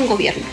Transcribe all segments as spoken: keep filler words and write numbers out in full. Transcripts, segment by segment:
un gobierno.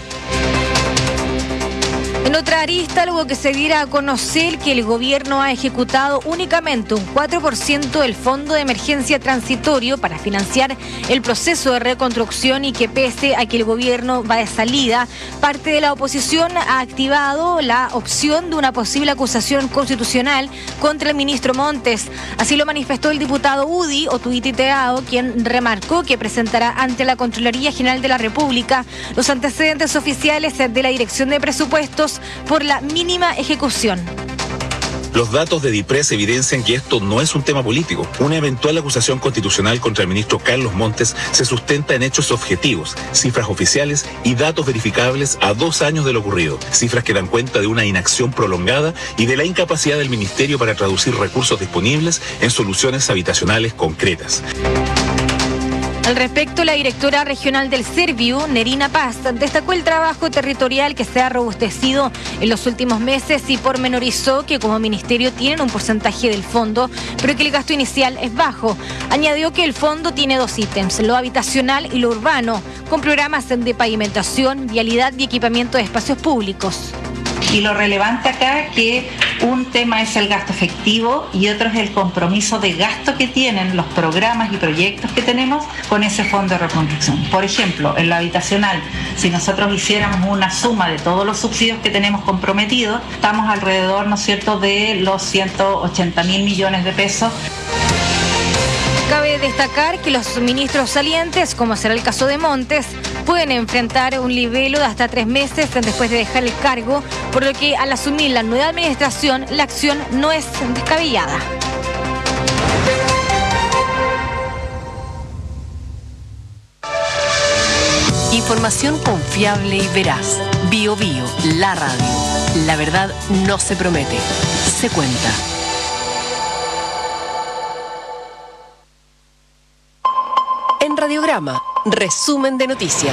En otra arista, luego que se diera a conocer que el gobierno ha ejecutado únicamente un cuatro por ciento del Fondo de Emergencia Transitorio para financiar el proceso de reconstrucción y que pese a que el gobierno va de salida, parte de la oposición ha activado la opción de una posible acusación constitucional contra el ministro Montes. Así lo manifestó el diputado Udi Otuititeao, quien remarcó que presentará ante la Contraloría General de la República los antecedentes oficiales de la Dirección de Presupuestos por la mínima ejecución. Los datos de DIPRES evidencian que esto no es un tema político. Una eventual acusación constitucional contra el ministro Carlos Montes se sustenta en hechos objetivos, cifras oficiales y datos verificables a dos años de lo ocurrido. Cifras que dan cuenta de una inacción prolongada y de la incapacidad del ministerio para traducir recursos disponibles en soluciones habitacionales concretas. Al respecto, la directora regional del Serviu, Nerina Paz, destacó el trabajo territorial que se ha robustecido en los últimos meses y pormenorizó que como ministerio tienen un porcentaje del fondo, pero que el gasto inicial es bajo. Añadió que el fondo tiene dos ítems, lo habitacional y lo urbano, con programas de pavimentación, vialidad y equipamiento de espacios públicos. Y lo relevante acá es que un tema es el gasto efectivo y otro es el compromiso de gasto que tienen los programas y proyectos que tenemos con ese fondo de reconstrucción. Por ejemplo, en lo habitacional, si nosotros hiciéramos una suma de todos los subsidios que tenemos comprometidos, estamos alrededor, ¿no es cierto?, de los ciento ochenta mil millones de pesos. Cabe destacar que los ministros salientes, como será el caso de Montes, pueden enfrentar un libelo de hasta tres meses después de dejar el cargo, por lo que al asumir la nueva administración, la acción no es descabellada. Información confiable y veraz. Bio Bio, la radio. La verdad no se promete, se cuenta. En Radiograma, resumen de noticias.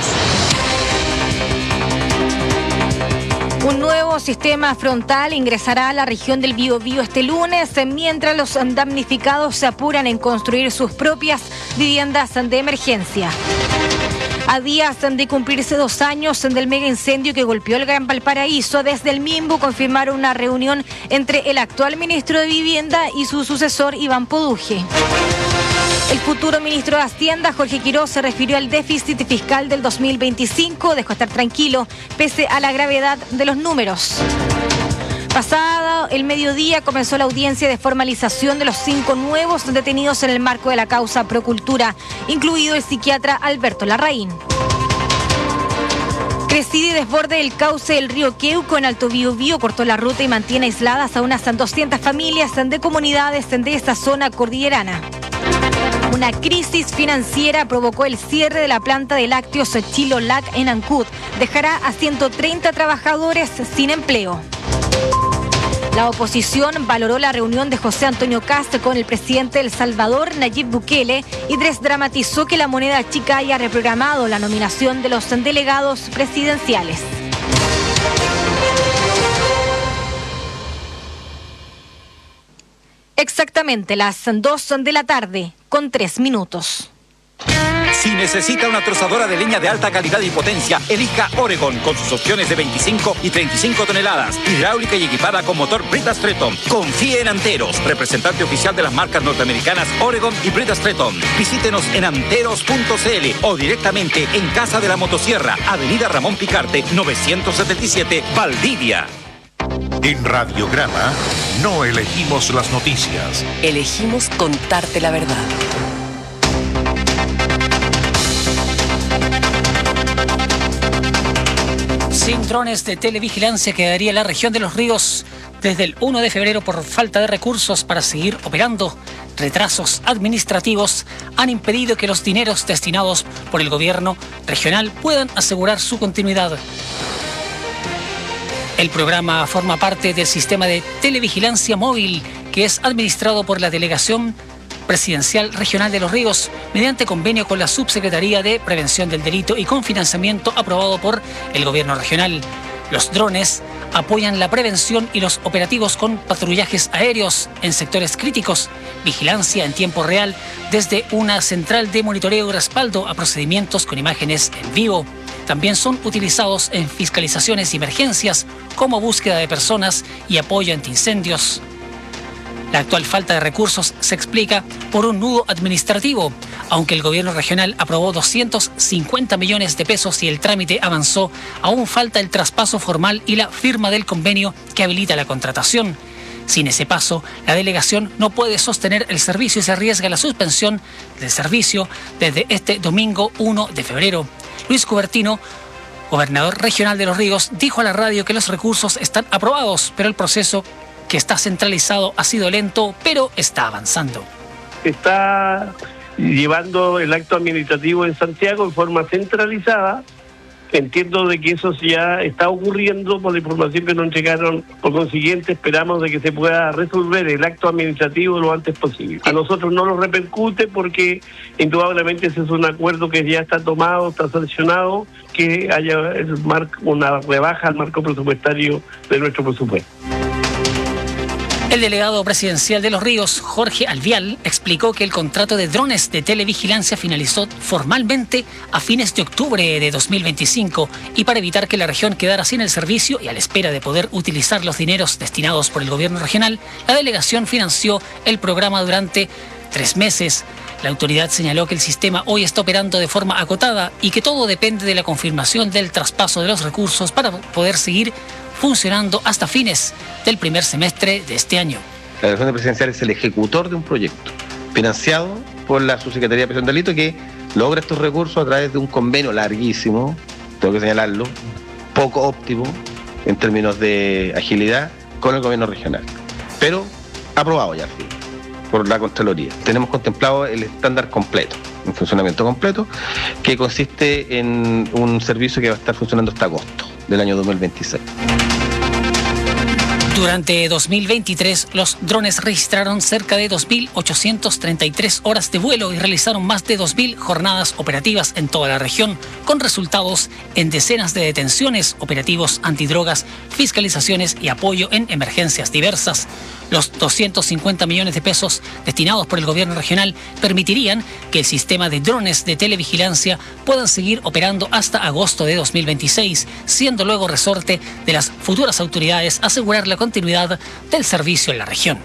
Un nuevo sistema frontal ingresará a la región del Biobío este lunes, mientras los damnificados se apuran en construir sus propias viviendas de emergencia. A días de cumplirse dos años del mega incendio que golpeó el Gran Valparaíso, desde el MIMBU confirmaron una reunión entre el actual ministro de Vivienda y su sucesor Iván Poduje. El futuro ministro de Hacienda, Jorge Quiroz, se refirió al déficit fiscal del dos mil veinticinco, dejó estar tranquilo, pese a la gravedad de los números. Pasado el mediodía comenzó la audiencia de formalización de los cinco nuevos detenidos en el marco de la causa Procultura, incluido el psiquiatra Alberto Larraín. Crecida y desborde el cauce del río Queuco en Alto Biobío cortó la ruta y mantiene aisladas a unas doscientas familias de comunidades de esta zona cordillerana. Una crisis financiera provocó el cierre de la planta de lácteos Chilolac en Ancud. Dejará a ciento treinta trabajadores sin empleo. La oposición valoró la reunión de José Antonio Kast con el presidente de El Salvador, Nayib Bukele, y desdramatizó que la moneda chica haya reprogramado la nominación de los delegados presidenciales. Exactamente las dos de la tarde, con tres minutos. Si necesita una trozadora de leña de alta calidad y potencia, elija Oregon con sus opciones de veinticinco y treinta y cinco toneladas, hidráulica y equipada con motor Brita Stretton. Confíe en Anteros, representante oficial de las marcas norteamericanas Oregon y Brita Stretton. Visítenos en anteros punto c l o directamente en Casa de la Motosierra, Avenida Ramón Picarte, novecientos setenta y siete, Valdivia. En Radiograma no elegimos las noticias. Elegimos contarte la verdad. Sin drones de televigilancia quedaría la región de Los Ríos desde el primero de febrero por falta de recursos para seguir operando. Retrasos administrativos han impedido que los dineros destinados por el gobierno regional puedan asegurar su continuidad. El programa forma parte del sistema de televigilancia móvil que es administrado por la Delegación Presidencial Regional de Los Ríos mediante convenio con la Subsecretaría de Prevención del Delito y con financiamiento aprobado por el gobierno regional. Los drones apoyan la prevención y los operativos con patrullajes aéreos en sectores críticos, vigilancia en tiempo real desde una central de monitoreo y respaldo a procedimientos con imágenes en vivo. también son utilizados en fiscalizaciones y emergencias como búsqueda de personas y apoyo ante incendios. La actual falta de recursos se explica por un nudo administrativo. Aunque el gobierno regional aprobó doscientos cincuenta millones de pesos y el trámite avanzó, aún falta el traspaso formal y la firma del convenio que habilita la contratación. Sin ese paso, la delegación no puede sostener el servicio y se arriesga la suspensión del servicio desde este domingo uno de febrero. Luis Cubertino, gobernador regional de Los Ríos, dijo a la radio que los recursos están aprobados, pero el proceso que está centralizado ha sido lento, pero está avanzando. Está llevando el acto administrativo en Santiago en forma centralizada. Entiendo de que eso ya está ocurriendo por la información que nos entregaron. Por consiguiente, esperamos de que se pueda resolver el acto administrativo lo antes posible. A nosotros no nos repercute porque indudablemente ese es un acuerdo que ya está tomado, está sancionado, que haya el marco, una rebaja al marco presupuestario de nuestro presupuesto. El delegado presidencial de Los Ríos, Jorge Alvial, explicó que el contrato de drones de televigilancia finalizó formalmente a fines de octubre de dos mil veinticinco y para evitar que la región quedara sin el servicio y a la espera de poder utilizar los dineros destinados por el gobierno regional, la delegación financió el programa durante tres meses. La autoridad señaló que el sistema hoy está operando de forma acotada y que todo depende de la confirmación del traspaso de los recursos para poder seguir funcionando hasta fines del primer semestre de este año. La delegación presidencial es el ejecutor de un proyecto financiado por la Subsecretaría de Prevención del Delito que logra estos recursos a través de un convenio larguísimo, tengo que señalarlo, poco óptimo en términos de agilidad con el gobierno regional, pero aprobado ya al fin por la Contraloría. Tenemos contemplado el estándar completo, un funcionamiento completo, que consiste en un servicio que va a estar funcionando hasta agosto del año dos mil veintiséis. Durante dos mil veintitrés, los drones registraron cerca de dos mil ochocientas treinta y tres horas de vuelo y realizaron más de dos mil jornadas operativas en toda la región, con resultados en decenas de detenciones, operativos antidrogas, fiscalizaciones y apoyo en emergencias diversas. Los doscientos cincuenta millones de pesos destinados por el gobierno regional permitirían que el sistema de drones de televigilancia puedan seguir operando hasta agosto de dos mil veintiséis, siendo luego resorte de las futuras autoridades asegurar la continuidad del servicio en la región.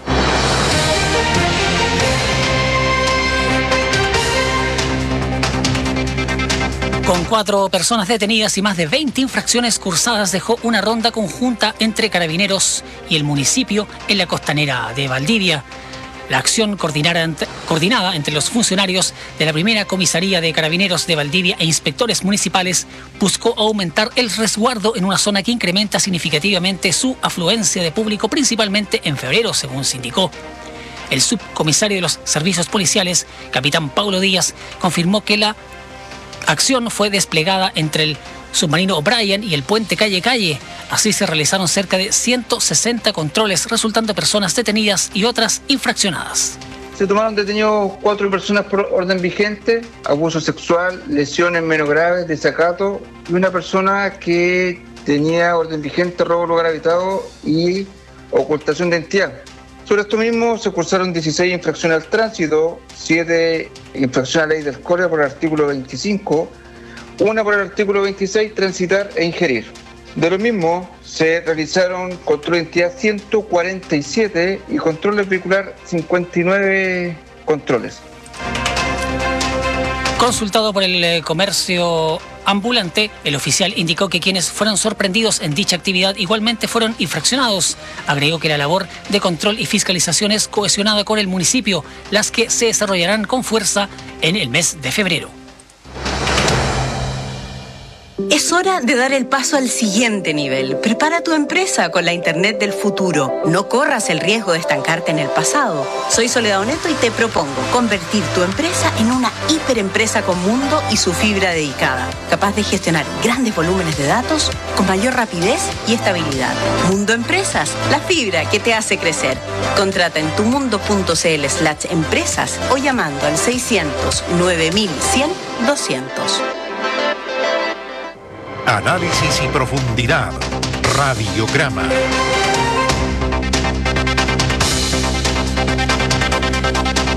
Con cuatro personas detenidas y más de veinte infracciones cursadas, dejó una ronda conjunta entre Carabineros y el municipio en la costanera de Valdivia. La acción coordinada entre los funcionarios de la primera comisaría de Carabineros de Valdivia e inspectores municipales buscó aumentar el resguardo en una zona que incrementa significativamente su afluencia de público, principalmente en febrero, según se indicó. El subcomisario de los servicios policiales, capitán Paulo Díaz, confirmó que la acción fue desplegada entre el submarino O'Brien y el puente Calle Calle. Así se realizaron cerca de ciento sesenta controles, resultando personas detenidas y otras infraccionadas. Se tomaron detenidos cuatro personas por orden vigente, abuso sexual, lesiones menos graves, desacato, y una persona que tenía orden vigente, robo lugar habitado y ocultación de identidad. Sobre esto mismo se cursaron dieciséis infracciones al tránsito, siete infracciones a la ley del cólera por el artículo veinticinco, una por el artículo veintiséis, transitar e ingerir. De lo mismo se realizaron control de identidad ciento cuarenta y siete y controles vehicular cincuenta y nueve controles. Consultado por el comercio ambulante, el oficial indicó que quienes fueron sorprendidos en dicha actividad igualmente fueron infraccionados. Agregó que la labor de control y fiscalización es cohesionada con el municipio, las que se desarrollarán con fuerza en el mes de febrero. Es hora de dar el paso al siguiente nivel. Prepara tu empresa con la Internet del futuro. No corras el riesgo de estancarte en el pasado. Soy Soledad Oneto y te propongo convertir tu empresa en una hiperempresa con mundo y su fibra dedicada, capaz de gestionar grandes volúmenes de datos con mayor rapidez y estabilidad. Mundo Empresas, la fibra que te hace crecer. Contrata en tumundo.cl slash empresas o llamando al seiscientos nueve mil cien doscientos. Análisis y profundidad.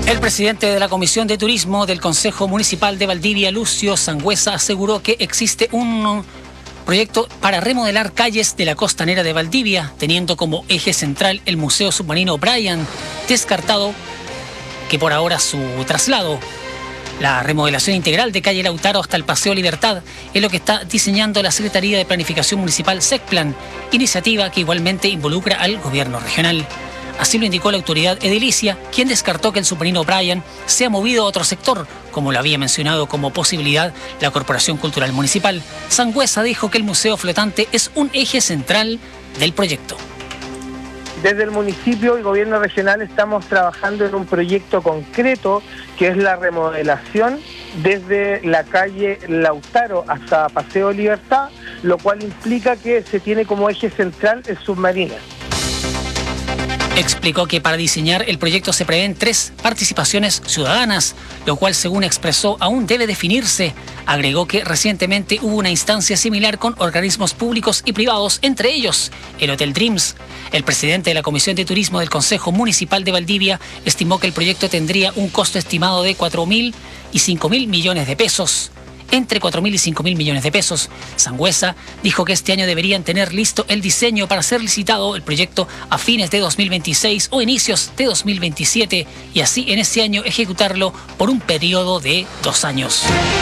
El presidente de la Comisión de Turismo del Consejo Municipal de Valdivia, Lucio Sangüesa, aseguró que existe un proyecto para remodelar calles de la costanera de Valdivia, teniendo como eje central el Museo Submarino Bryan, descartado que por ahora su traslado. La remodelación integral de calle Lautaro hasta el Paseo Libertad es lo que está diseñando la Secretaría de Planificación Municipal SECPLAN, iniciativa que igualmente involucra al gobierno regional. Así lo indicó la autoridad edilicia, quien descartó que el submarino Bryan sea movido a otro sector, como lo había mencionado como posibilidad la Corporación Cultural Municipal. Sangüesa dijo que el museo flotante es un eje central del proyecto. Desde el municipio y gobierno regional estamos trabajando en un proyecto concreto que es la remodelación desde la calle Lautaro hasta Paseo Libertad, lo cual implica que se tiene como eje central el submarino. Explicó que para diseñar el proyecto se prevén tres participaciones ciudadanas, lo cual, según expresó, aún debe definirse. Agregó que recientemente hubo una instancia similar con organismos públicos y privados, entre ellos el Hotel Dreams. El presidente de la Comisión de Turismo del Consejo Municipal de Valdivia estimó que el proyecto tendría un costo estimado de cuatro mil y cinco mil millones de pesos. Entre cuatro mil y cinco mil millones de pesos. Sangüesa dijo que este año deberían tener listo el diseño para ser licitado el proyecto a fines de dos mil veintiséis o inicios de dos mil veintisiete y así en ese año ejecutarlo por un periodo de dos años.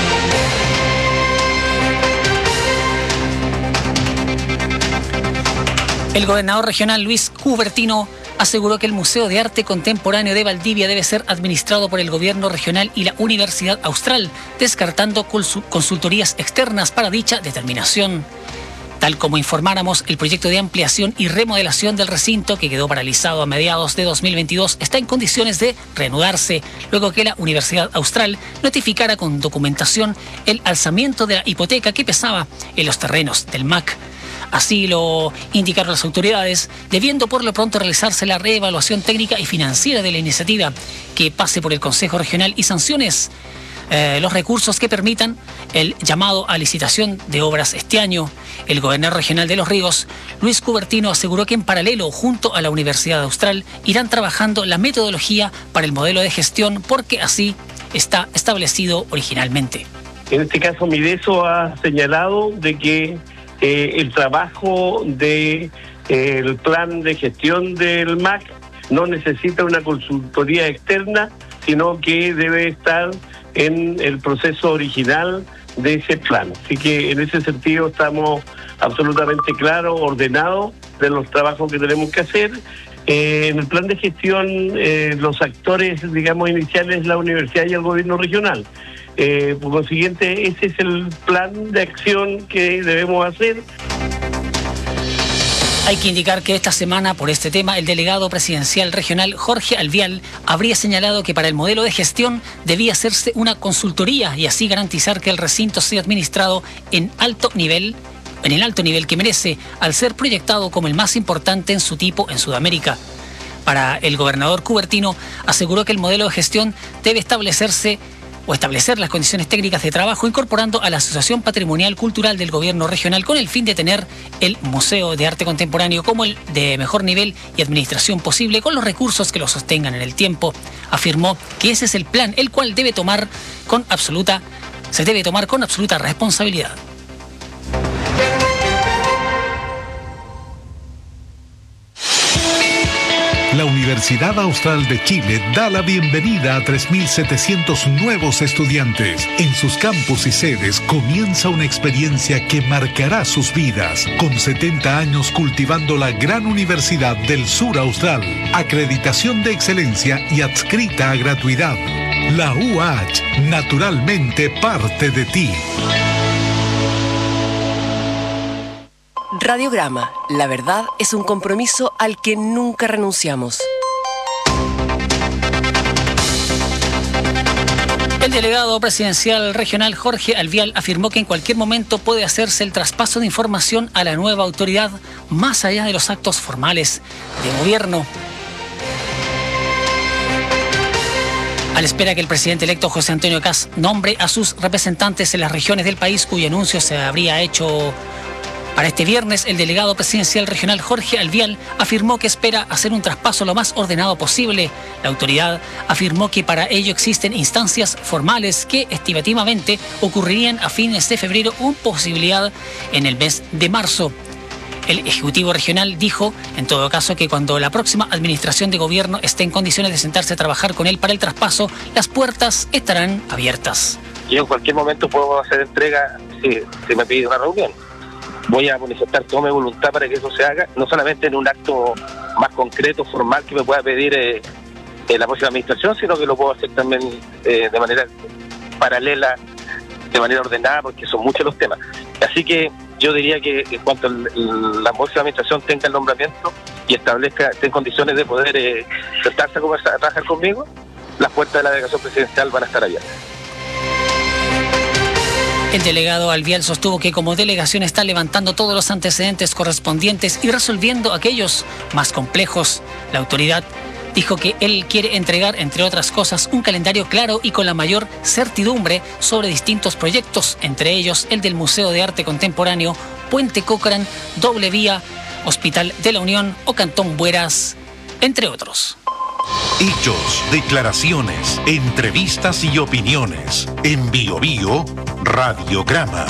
El gobernador regional Luis Cubertino aseguró que el Museo de Arte Contemporáneo de Valdivia debe ser administrado por el gobierno regional y la Universidad Austral, descartando consultorías externas para dicha determinación. Tal como informáramos, el proyecto de ampliación y remodelación del recinto, que quedó paralizado a mediados de dos mil veintidós, está en condiciones de reanudarse, luego que la Universidad Austral notificara con documentación el alzamiento de la hipoteca que pesaba en los terrenos del M A C. Así lo indicaron las autoridades, debiendo por lo pronto realizarse la reevaluación técnica y financiera de la iniciativa, que pase por el Consejo Regional y sanciones eh, los recursos que permitan el llamado a licitación de obras este año. El gobernador regional de Los Ríos, Luis Cubertino, aseguró que en paralelo, junto a la Universidad Austral, irán trabajando la metodología para el modelo de gestión, porque así está establecido originalmente. En este caso, Mideso ha señalado de que Eh, el trabajo del de, eh, plan de gestión del M A C no necesita una consultoría externa, sino que debe estar en el proceso original de ese plan. Así que en ese sentido estamos absolutamente claros, ordenados de los trabajos que tenemos que hacer. Eh, en el plan de gestión, eh, los actores, digamos, iniciales, la universidad y el gobierno regional. Eh, por consiguiente, ese es el plan de acción que debemos hacer. Hay que indicar que esta semana, por este tema, el delegado presidencial regional Jorge Alvial habría señalado que para el modelo de gestión debía hacerse una consultoría y así garantizar que el recinto sea administrado en alto nivel, en el alto nivel que merece, al ser proyectado como el más importante en su tipo en Sudamérica. Para el gobernador Cubertino, aseguró que el modelo de gestión debe establecerse o establecer las condiciones técnicas de trabajo incorporando a la Asociación Patrimonial Cultural del Gobierno Regional con el fin de tener el Museo de Arte Contemporáneo como el de mejor nivel y administración posible con los recursos que lo sostengan en el tiempo. Afirmó que ese es el plan, el cual debe tomar con absoluta, se debe tomar con absoluta responsabilidad. La Universidad Austral de Chile da la bienvenida a tres mil setecientos nuevos estudiantes. En sus campus y sedes comienza una experiencia que marcará sus vidas. Con setenta años cultivando la gran universidad del sur austral. Acreditación de excelencia y adscrita a gratuidad. La U H, naturalmente parte de ti. Radiograma, la verdad es un compromiso al que nunca renunciamos. El delegado presidencial regional Jorge Alvial afirmó que en cualquier momento puede hacerse el traspaso de información a la nueva autoridad, más allá de los actos formales de gobierno. A la espera que el presidente electo José Antonio Kast nombre a sus representantes en las regiones del país, cuyo anuncio se habría hecho Para este viernes, el delegado presidencial regional Jorge Alvial afirmó que espera hacer un traspaso lo más ordenado posible. La autoridad afirmó que para ello existen instancias formales que estimativamente ocurrirían a fines de febrero o posibilidad en el mes de marzo. El Ejecutivo Regional dijo, en todo caso, que cuando la próxima administración de gobierno esté en condiciones de sentarse a trabajar con él para el traspaso, las puertas estarán abiertas. Yo en cualquier momento puedo hacer entrega si, si me pide una reunión. Voy a manifestar toda mi voluntad para que eso se haga, no solamente en un acto más concreto, formal, que me pueda pedir eh, en la próxima administración, sino que lo puedo hacer también eh, de manera paralela, de manera ordenada, porque son muchos los temas. Así que yo diría que en cuanto la próxima administración tenga el nombramiento y establezca, esté en condiciones de poder eh, sentarse a, conversar, a trabajar conmigo, las puertas de la delegación presidencial van a estar abiertas. El delegado Alvial sostuvo que como delegación está levantando todos los antecedentes correspondientes y resolviendo aquellos más complejos. La autoridad dijo que él quiere entregar, entre otras cosas, un calendario claro y con la mayor certidumbre sobre distintos proyectos, entre ellos el del Museo de Arte Contemporáneo, Puente Cochrane, Doble Vía, Hospital de la Unión o Cantón Bueras, entre otros. Hechos, declaraciones, entrevistas y opiniones. En Bio Bio, Radiograma.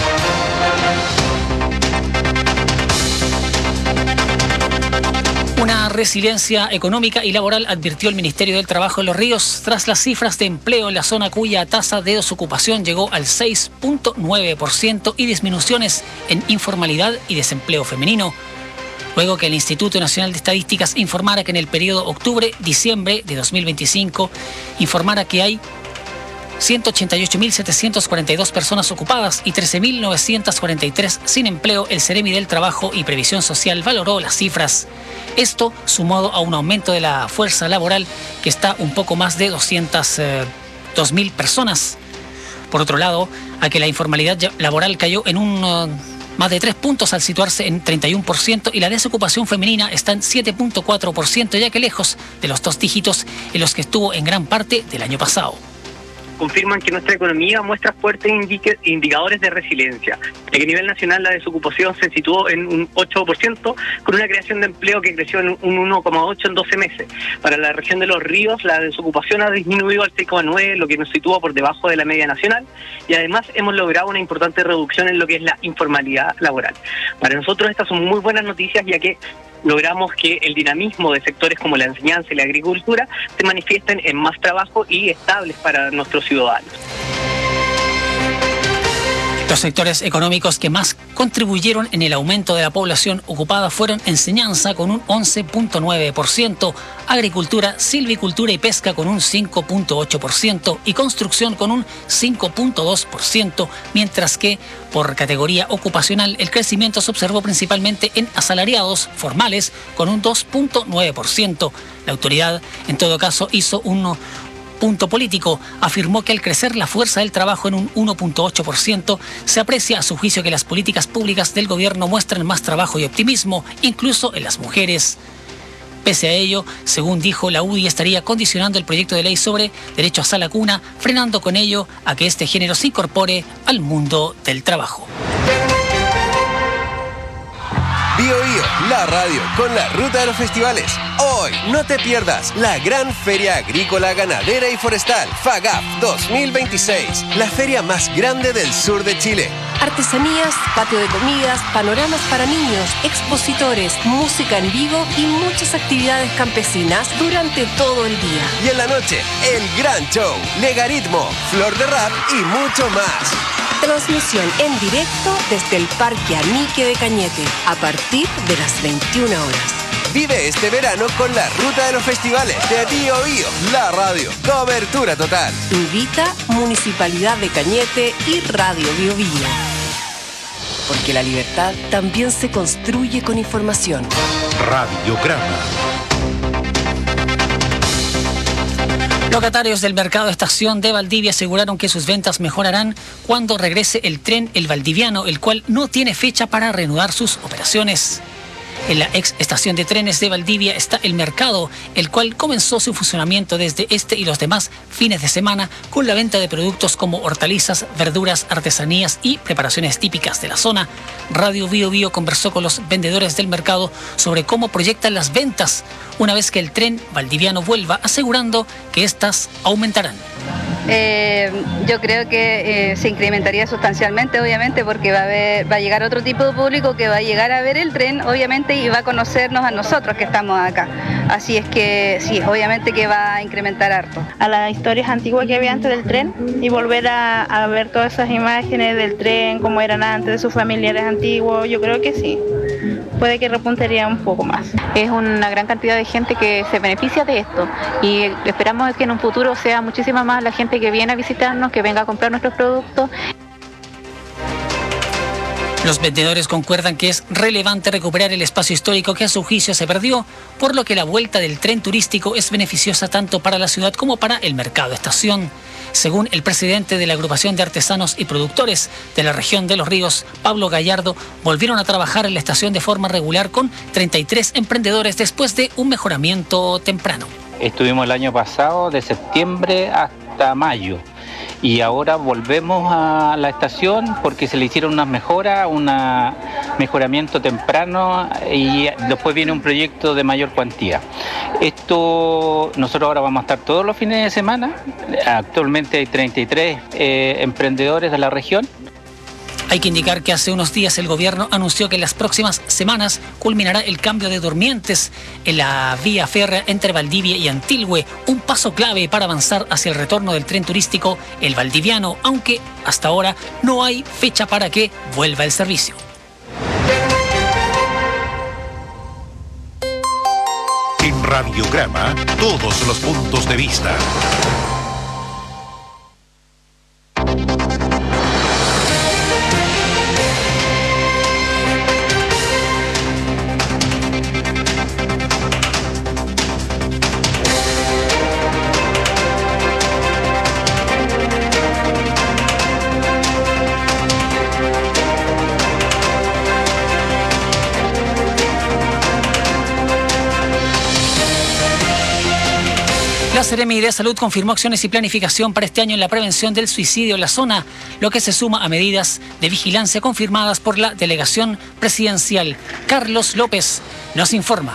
Una resiliencia económica y laboral advirtió el Ministerio del Trabajo en Los Ríos tras las cifras de empleo en la zona cuya tasa de desocupación llegó al seis punto nueve por ciento y disminuciones en informalidad y desempleo femenino. Luego que el Instituto Nacional de Estadísticas informara que en el periodo octubre-diciembre de dos mil veinticinco informara que hay ciento ochenta y ocho mil setecientas cuarenta y dos personas ocupadas y trece mil novecientas cuarenta y tres sin empleo, el Ceremi del Trabajo y Previsión Social valoró las cifras. Esto sumado a un aumento de la fuerza laboral que está un poco más de doscientas dos mil personas. Por otro lado, a que la informalidad laboral cayó en un uh, más de tres puntos al situarse en treinta y uno por ciento y la desocupación femenina está en siete punto cuatro por ciento, ya que lejos de los dos dígitos en los que estuvo en gran parte del año pasado. Confirman que nuestra economía muestra fuertes indicadores de resiliencia, ya que a nivel nacional la desocupación se situó en un ocho por ciento, con una creación de empleo que creció en un uno coma ocho por ciento en doce meses. Para la región de Los Ríos, la desocupación ha disminuido al seis coma nueve por ciento, lo que nos sitúa por debajo de la media nacional, y además hemos logrado una importante reducción en lo que es la informalidad laboral. Para nosotros estas son muy buenas noticias, ya que logramos que el dinamismo de sectores como la enseñanza y la agricultura se manifiesten en más trabajo y estables para nuestros ciudadanos. Los sectores económicos que más contribuyeron en el aumento de la población ocupada fueron enseñanza con un once punto nueve por ciento, agricultura, silvicultura y pesca con un cinco punto ocho por ciento y construcción con un cinco punto dos por ciento, mientras que por categoría ocupacional el crecimiento se observó principalmente en asalariados formales con un dos punto nueve por ciento. La autoridad, en todo caso, hizo un punto político, afirmó que al crecer la fuerza del trabajo en un uno punto ocho por ciento, se aprecia a su juicio que las políticas públicas del gobierno muestran más trabajo y optimismo, incluso en las mujeres. Pese a ello, según dijo, la U D I estaría condicionando el proyecto de ley sobre derechos a la cuna, frenando con ello a que este género se incorpore al mundo del trabajo. Bio Bio, la radio con la ruta de los festivales. Hoy no te pierdas la gran Feria Agrícola, Ganadera y Forestal FAGAF dos mil veintiséis, la feria más grande del sur de Chile. Artesanías, patio de comidas, panoramas para niños, expositores, música en vivo y muchas actividades campesinas durante todo el día. Y en la noche, el gran show, Legaritmo, Flor de Rap y mucho más. Transmisión en directo desde el Parque Anique de Cañete a partir de las veintiuna horas. Vive este verano con la ruta de los festivales de Bio Bio, la radio. Cobertura total. Invita Municipalidad de Cañete y Radio Bio Bio. Porque la libertad también se construye con información. Radiograma. Locatarios del mercado estación de Valdivia aseguraron que sus ventas mejorarán cuando regrese el tren El Valdiviano, el cual no tiene fecha para reanudar sus operaciones. En la ex estación de trenes de Valdivia está el mercado, el cual comenzó su funcionamiento desde este y los demás fines de semana con la venta de productos como hortalizas, verduras, artesanías y preparaciones típicas de la zona. Radio Bio Bio conversó con los vendedores del mercado sobre cómo proyectan las ventas una vez que el tren valdiviano vuelva, asegurando que estas aumentarán. Eh, yo creo que eh, se incrementaría sustancialmente, obviamente, porque va a, haber, va a llegar otro tipo de público que va a llegar a ver el tren, obviamente, y va a conocernos a nosotros que estamos acá. Así es que sí, obviamente que va a incrementar harto. A las historias antiguas que había antes del tren y volver a, a ver todas esas imágenes del tren, como eran antes, de sus familiares antiguos, yo creo que sí. Puede que repuntaría un poco más. Es una gran cantidad de gente que se beneficia de esto y esperamos que en un futuro sea muchísima más la gente que viene a visitarnos, que venga a comprar nuestros productos. Los vendedores concuerdan que es relevante recuperar el espacio histórico que a su juicio se perdió, por lo que la vuelta del tren turístico es beneficiosa tanto para la ciudad como para el mercado estación. Según el presidente de la agrupación de artesanos y productores de la región de Los Ríos, Pablo Gallardo, volvieron a trabajar en la estación de forma regular con treinta y tres emprendedores después de un mejoramiento temprano. Estuvimos el año pasado de septiembre hasta mayo y ahora volvemos a la estación porque se le hicieron unas mejoras, un mejoramiento temprano y después viene un proyecto de mayor cuantía. Esto, nosotros ahora vamos a estar todos los fines de semana. Actualmente hay treinta y tres eh, emprendedores de la región. Hay que indicar que hace unos días el gobierno anunció que en las próximas semanas culminará el cambio de durmientes en la vía férrea entre Valdivia y Antilhue, un paso clave para avanzar hacia el retorno del tren turístico, el valdiviano, aunque hasta ahora no hay fecha para que vuelva el servicio. En Radiograma, todos los puntos de vista. La Seremi de Salud confirmó acciones y planificación para este año en la prevención del suicidio en la zona, lo que se suma a medidas de vigilancia confirmadas por la delegación presidencial. Carlos López nos informa.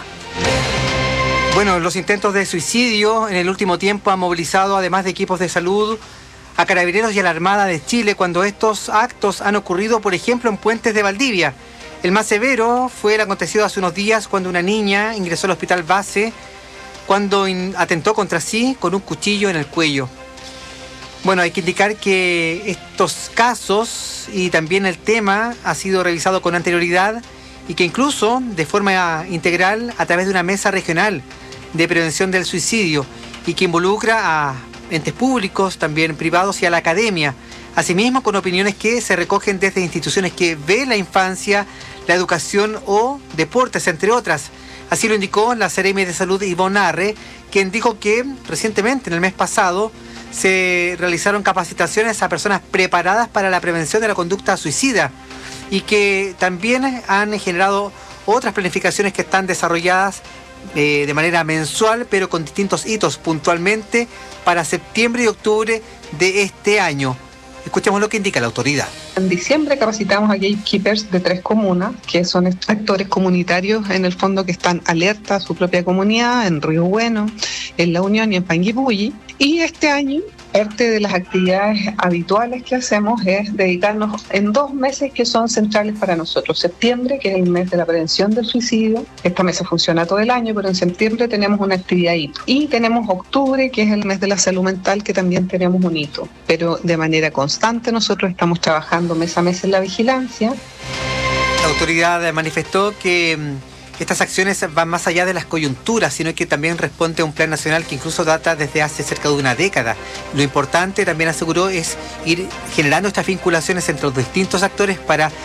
Bueno, los intentos de suicidio en el último tiempo han movilizado, además de equipos de salud, a Carabineros y a la Armada de Chile cuando estos actos han ocurrido, por ejemplo, en Puentes de Valdivia. El más severo fue el acontecido hace unos días cuando una niña ingresó al hospital base cuando atentó contra sí con un cuchillo en el cuello. Bueno, hay que indicar que estos casos y también el tema ha sido revisado con anterioridad y que incluso de forma integral a través de una mesa regional de prevención del suicidio y que involucra a entes públicos, también privados y a la academia. Asimismo, con opiniones que se recogen desde instituciones que ven la infancia, la educación o deportes, entre otras. Así lo indicó la Seremi de Salud Ivonne Arre, quien dijo que recientemente, en el mes pasado, se realizaron capacitaciones a personas preparadas para la prevención de la conducta suicida y que también han generado otras planificaciones que están desarrolladas eh, de manera mensual, pero con distintos hitos puntualmente para septiembre y octubre de este año. Escuchemos lo que indica la autoridad. En diciembre capacitamos a gatekeepers de tres comunas, que son actores comunitarios en el fondo que están alerta a su propia comunidad, en Río Bueno, en La Unión y en Panguipulli. Y este año, parte de las actividades habituales que hacemos es dedicarnos en dos meses que son centrales para nosotros. Septiembre, que es el mes de la prevención del suicidio. Esta mesa funciona todo el año, pero en septiembre tenemos una actividad hito. Y tenemos octubre, que es el mes de la salud mental, que también tenemos un hito. Pero de manera constante nosotros estamos trabajando mes a mes en la vigilancia. La autoridad manifestó que estas acciones van más allá de las coyunturas, sino que también responde a un plan nacional que incluso data desde hace cerca de una década. Lo importante, también aseguró, es ir generando estas vinculaciones entre los distintos actores para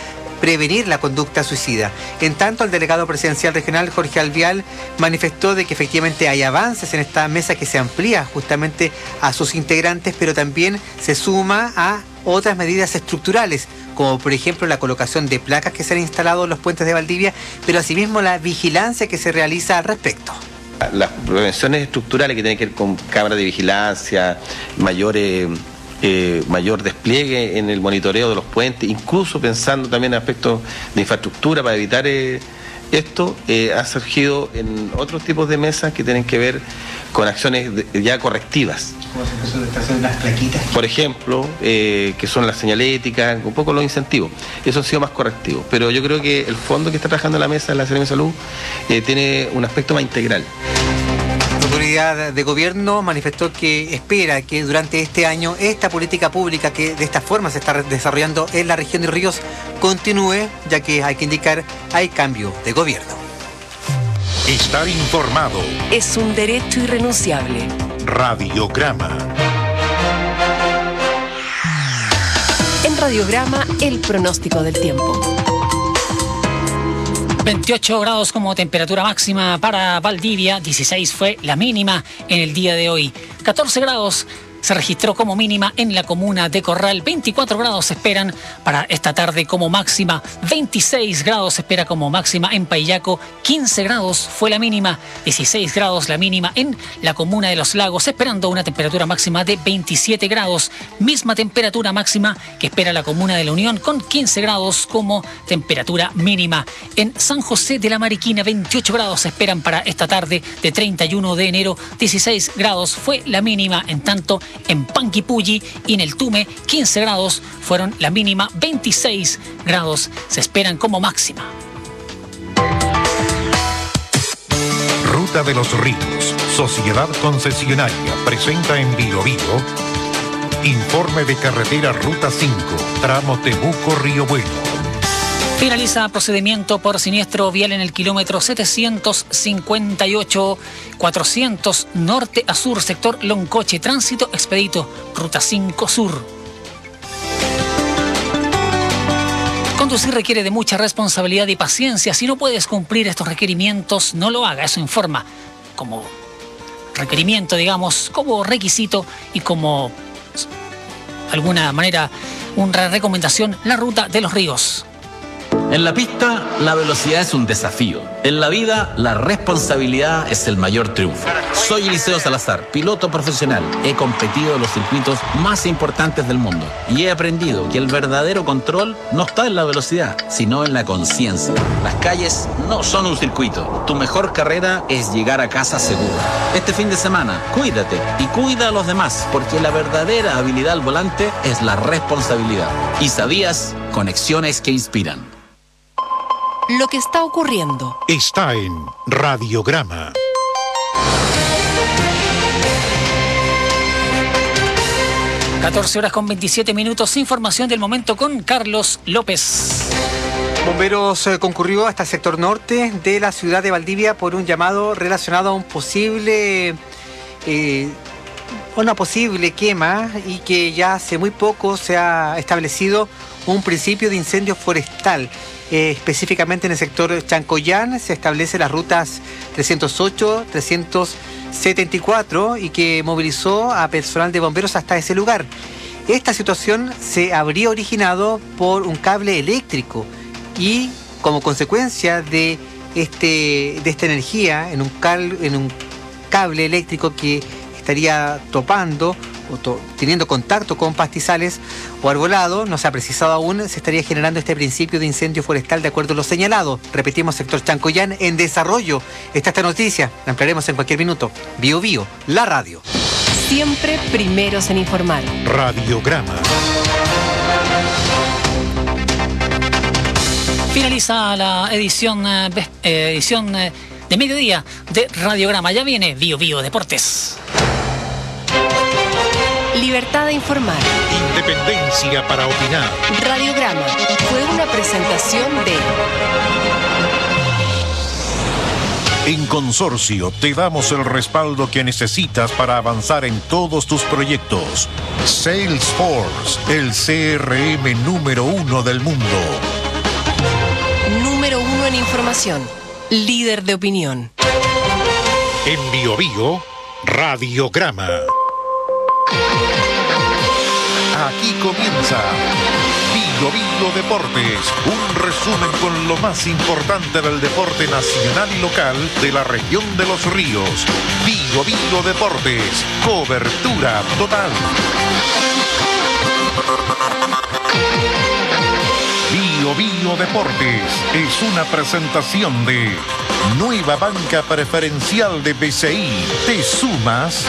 prevenir la conducta suicida. En tanto, el delegado presidencial regional, Jorge Alvial, manifestó de que efectivamente hay avances en esta mesa que se amplía justamente a sus integrantes, pero también se suma a otras medidas estructurales, como por ejemplo la colocación de placas que se han instalado en los puentes de Valdivia, pero asimismo la vigilancia que se realiza al respecto. Las prevenciones estructurales que tienen que ver con cámaras de vigilancia, mayor, eh, eh, mayor despliegue en el monitoreo de los puentes, incluso pensando también en aspectos de infraestructura para evitar eh, esto, eh, ha surgido en otros tipos de mesas que tienen que ver con acciones de, ya correctivas. Como unas plaquitas. Por ejemplo, eh, que son las señaléticas, un poco los incentivos. Eso ha sido más correctivo. Pero yo creo que el fondo que está trabajando en la mesa de la Seremía de Salud eh, tiene un aspecto más integral. La autoridad de gobierno manifestó que espera que durante este año esta política pública que de esta forma se está desarrollando en la región de Ríos continúe, ya que hay que indicar hay cambio de gobierno. Estar informado es un derecho irrenunciable. Radiograma. En Radiograma, el pronóstico del tiempo. veintiocho grados como temperatura máxima para Valdivia, dieciséis fue la mínima en el día de hoy. catorce grados se registró como mínima en la comuna de Corral, veinticuatro grados se esperan para esta tarde como máxima, veintiséis grados se espera como máxima en Paillaco, quince grados fue la mínima, dieciséis grados la mínima en la comuna de Los Lagos, esperando una temperatura máxima de veintisiete grados, misma temperatura máxima que espera la comuna de La Unión con quince grados como temperatura mínima. En San José de la Mariquina, veintiocho grados se esperan para esta tarde de treinta y uno de enero, dieciséis grados fue la mínima, en tanto en Panguipulli y en el Tume, quince grados fueron la mínima, veintiséis grados se esperan como máxima. Ruta de los Ríos, Sociedad Concesionaria, presenta en Bio Bio informe de carretera Ruta cinco, tramo Temuco-Río Bueno. Finaliza procedimiento por siniestro vial en el kilómetro setecientos cincuenta y ocho, cuatrocientos norte a sur, sector Loncoche, tránsito expedito, Ruta cinco Sur. Conducir requiere de mucha responsabilidad y paciencia. Si no puedes cumplir estos requerimientos, no lo haga. Eso informa como requerimiento, digamos, como requisito y como de alguna manera una recomendación, la Ruta de los Ríos. En la pista, la velocidad es un desafío. En la vida, la responsabilidad es el mayor triunfo. Soy Eliseo Salazar, piloto profesional. He competido en los circuitos más importantes del mundo y he aprendido que el verdadero control no está en la velocidad, sino en la conciencia. Las calles no son un circuito. Tu mejor carrera es llegar a casa seguro. Este fin de semana, cuídate y cuida a los demás, porque la verdadera habilidad al volante es la responsabilidad. ¿Y sabías? Conexiones que inspiran. Lo que está ocurriendo está en Radiograma. catorce horas con veintisiete minutos, información del momento con Carlos López. Bomberos eh, concurrió hasta el sector norte de la ciudad de Valdivia por un llamado relacionado a un posible, eh, una posible quema, y que ya hace muy poco se ha establecido un principio de incendio forestal. Eh, específicamente en el sector Chancoyán se establecen las rutas trescientos ocho, trescientos setenta y cuatro y que movilizó a personal de bomberos hasta ese lugar. Esta situación se habría originado por un cable eléctrico y como consecuencia de, este, de esta energía en un, cal, en un cable eléctrico que estaría topando o to, teniendo contacto con pastizales o arbolado, no se ha precisado aún, se estaría generando este principio de incendio forestal de acuerdo a lo señalado. Repetimos, sector Chancoyán en desarrollo. Está esta noticia, la ampliaremos en cualquier minuto. Bio Bio, la radio. Siempre primeros en informar. Radiograma. Finaliza la edición, eh, edición eh, de mediodía de Radiograma. Ya viene Bio Bio Deportes. Libertad de informar. Independencia para opinar. Radiograma fue una presentación de... En Consorcio te damos el respaldo que necesitas para avanzar en todos tus proyectos. Salesforce, el C R M número uno del mundo. en información. Líder de opinión. En Bio Bio, Radiograma. Aquí comienza Bio Bio Deportes, un resumen con lo más importante del deporte nacional y local de la región de Los Ríos. Bio Bio Deportes, cobertura total. Bio Bio Deportes es una presentación de Nueva Banca Preferencial de B C I. ¿Te sumas?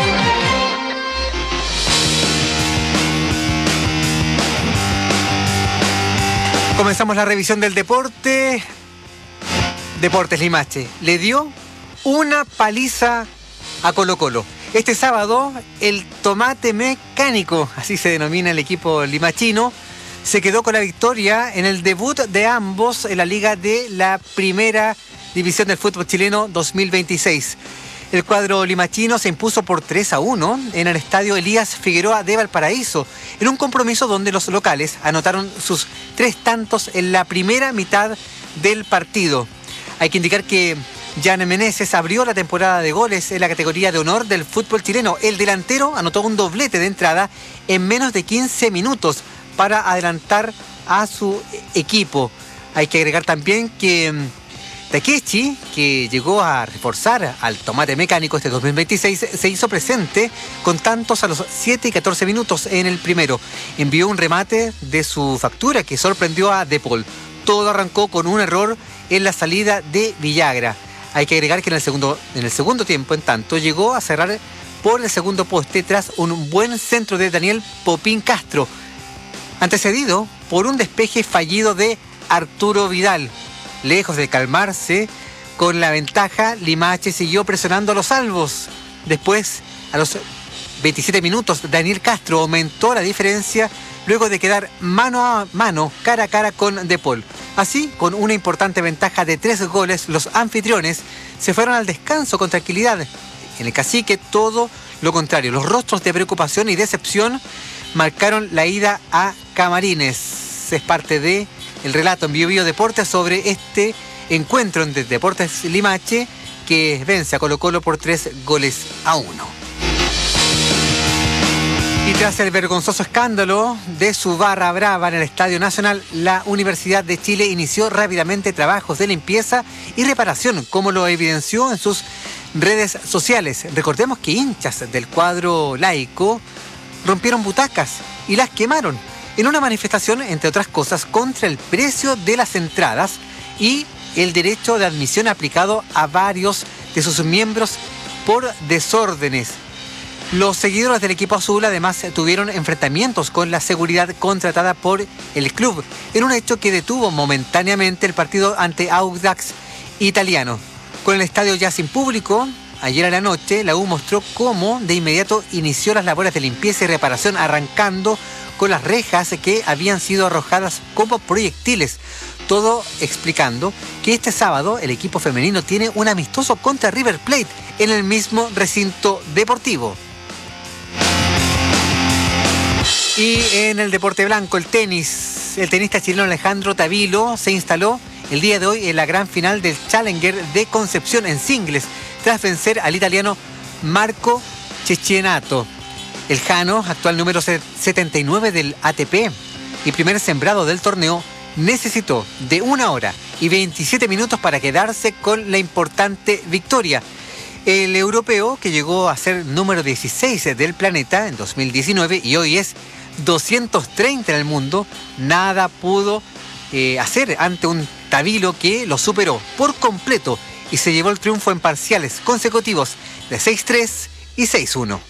Comenzamos la revisión del deporte. Deportes Limache le dio una paliza a Colo-Colo. Este sábado, el Tomate Mecánico, así se denomina el equipo limachino, se quedó con la victoria en el debut de ambos en la liga de la Primera División del Fútbol Chileno dos mil veintiséis. El cuadro limachino se impuso por tres a uno en el estadio Elías Figueroa de Valparaíso, en un compromiso donde los locales anotaron sus tres tantos en la primera mitad del partido. Hay que indicar que Jan Meneses abrió la temporada de goles en la categoría de honor del fútbol chileno. El delantero anotó un doblete de entrada en menos de quince minutos para adelantar a su equipo. Hay que agregar también que Takechi, que llegó a reforzar al Tomate Mecánico este dos mil veintiséis, se hizo presente con tantos a los siete y catorce minutos en el primero. Envió un remate de su factura que sorprendió a De Paul. Todo arrancó con un error en la salida de Villagra. Hay que agregar que en el segundo, en el segundo tiempo, en tanto, llegó a cerrar por el segundo poste tras un buen centro de Daniel Popín Castro, antecedido por un despeje fallido de Arturo Vidal. Lejos de calmarse con la ventaja, Limache siguió presionando a los salvos. Después, a los veintisiete minutos, Daniel Castro aumentó la diferencia luego de quedar mano a mano, cara a cara con De Paul. Así, con una importante ventaja de tres goles, los anfitriones se fueron al descanso con tranquilidad. En el Cacique, todo lo contrario. Los rostros de preocupación y decepción marcaron la ida a Camarines. Es parte de el relato en Bio Bio Deportes sobre este encuentro entre Deportes Limache, que vence a Colo-Colo por tres goles a uno. Y tras el vergonzoso escándalo de su barra brava en el Estadio Nacional, la Universidad de Chile inició rápidamente trabajos de limpieza y reparación, como lo evidenció en sus redes sociales. Recordemos que hinchas del cuadro laico rompieron butacas y las quemaron en una manifestación, entre otras cosas, contra el precio de las entradas y el derecho de admisión aplicado a varios de sus miembros por desórdenes. Los seguidores del equipo azul además tuvieron enfrentamientos con la seguridad contratada por el club, en un hecho que detuvo momentáneamente el partido ante Audax Italiano. Con el estadio ya sin público, ayer a la noche, la U mostró cómo de inmediato inició las labores de limpieza y reparación, arrancando con las rejas que habían sido arrojadas como proyectiles. Todo explicando que este sábado el equipo femenino tiene un amistoso contra River Plate en el mismo recinto deportivo. Y en el deporte blanco, el tenis, el tenista chileno Alejandro Tavilo se instaló el día de hoy en la gran final del Challenger de Concepción en singles, tras vencer al italiano Marco Cecchinato. El jano, actual número setenta y nueve del A T P y primer sembrado del torneo, necesitó de una hora y veintisiete minutos para quedarse con la importante victoria. El europeo, que llegó a ser número dieciséis del planeta en dos mil diecinueve y hoy es doscientos treinta en el mundo, nada pudo eh, hacer ante un Tavilo que lo superó por completo y se llevó el triunfo en parciales consecutivos de seis tres y seis uno.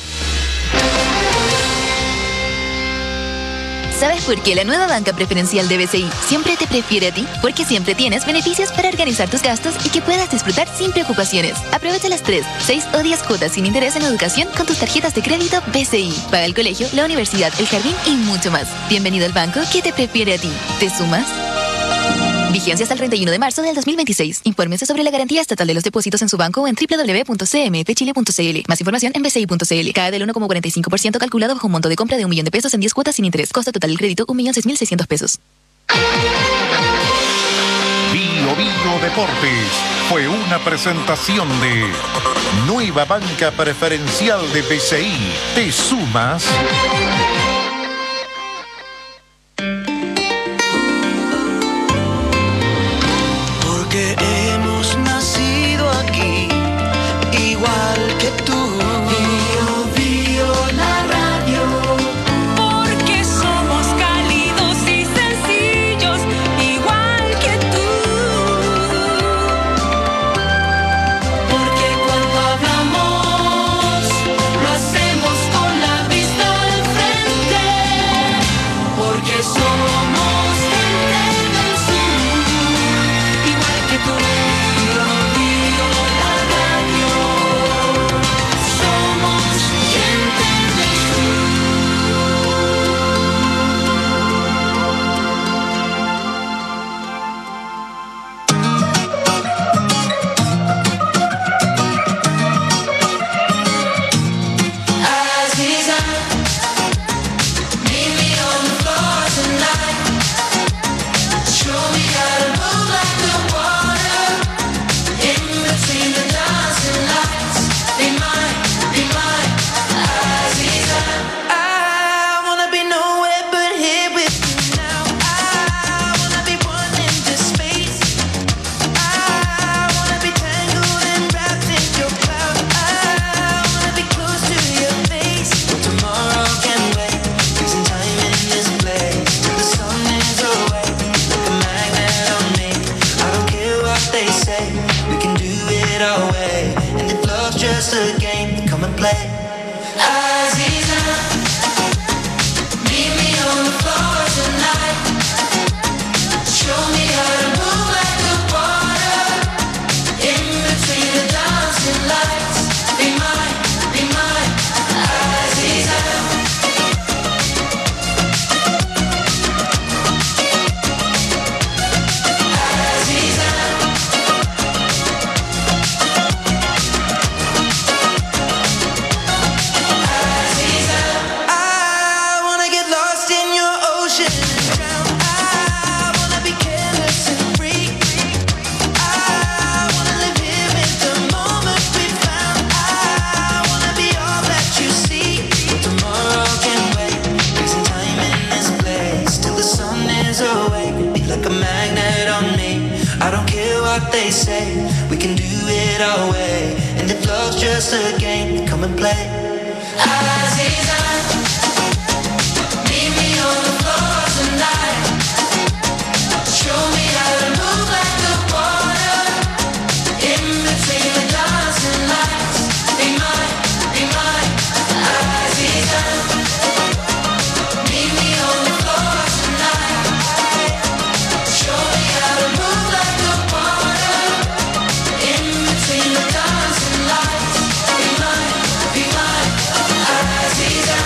¿Sabes por qué la nueva banca preferencial de B C I siempre te prefiere a ti? Porque siempre tienes beneficios para organizar tus gastos y que puedas disfrutar sin preocupaciones. Aprovecha las tres, seis o diez cuotas sin interés en educación con tus tarjetas de crédito B C I. Paga el colegio, la universidad, el jardín y mucho más. Bienvenido al banco que te prefiere a ti. ¿Te sumas? Vigencia hasta el treinta y uno de marzo del dos mil veintiséis. Infórmese sobre la garantía estatal de los depósitos en su banco o en doble u doble u doble u punto c m f chile punto c l. Más información en b c i punto c l. Cada del uno coma cuarenta y cinco por ciento calculado bajo un monto de compra de un millón de pesos en diez cuotas sin interés. Costo total del crédito un millón seis mil seiscientos pesos. Bio Deportes fue una presentación de Nueva Banca Preferencial de B C I. ¿Te sumas? Porque hemos nacido aquí, igual que tú. Bio, bio, la radio. Porque somos cálidos y sencillos, igual que tú. Porque cuando hablamos, lo hacemos con la vista al frente. Porque somos gente del sur, igual que tú. Bio, bio, la radio. Somos gente del sur. Aziza, meet me on the floor tonight. Show me how to move like the water in between the dancing lights. Be mine, be mine, Aziza. I wanna be nowhere but here with you now. I wanna be one in this space. I wanna be tangled and wrapped in your cloud. I wanna be close to your face. Tomorrow can wait. Losing time in this place. The sun is away, like a magnet on me. I don't care what they say. We can do it our way. And if love's just a game, come and play. Aziza, meet me on the floor tonight. Show me how to move like the water in between the dancing lights. Be mine, be mine, Aziza. Aziza. I wanna get lost in your ocean and drown. I wanna be careless and free. I wanna live here in the moment we found. I wanna be all that you see. Tomorrow can wait. Losing time in this place till the sun is away. Be like a magnet on me. I don't care what they say. We can do it our way. And if love's just a game, come and play. Aziza, meet me on the floor tonight. Show me how to move like the water in between the dancing lights. Be mine, be mine, Aziza. Meet me on the floor tonight. Show me how to move like the water in between the dancing lights. Be mine, be mine, Aziza.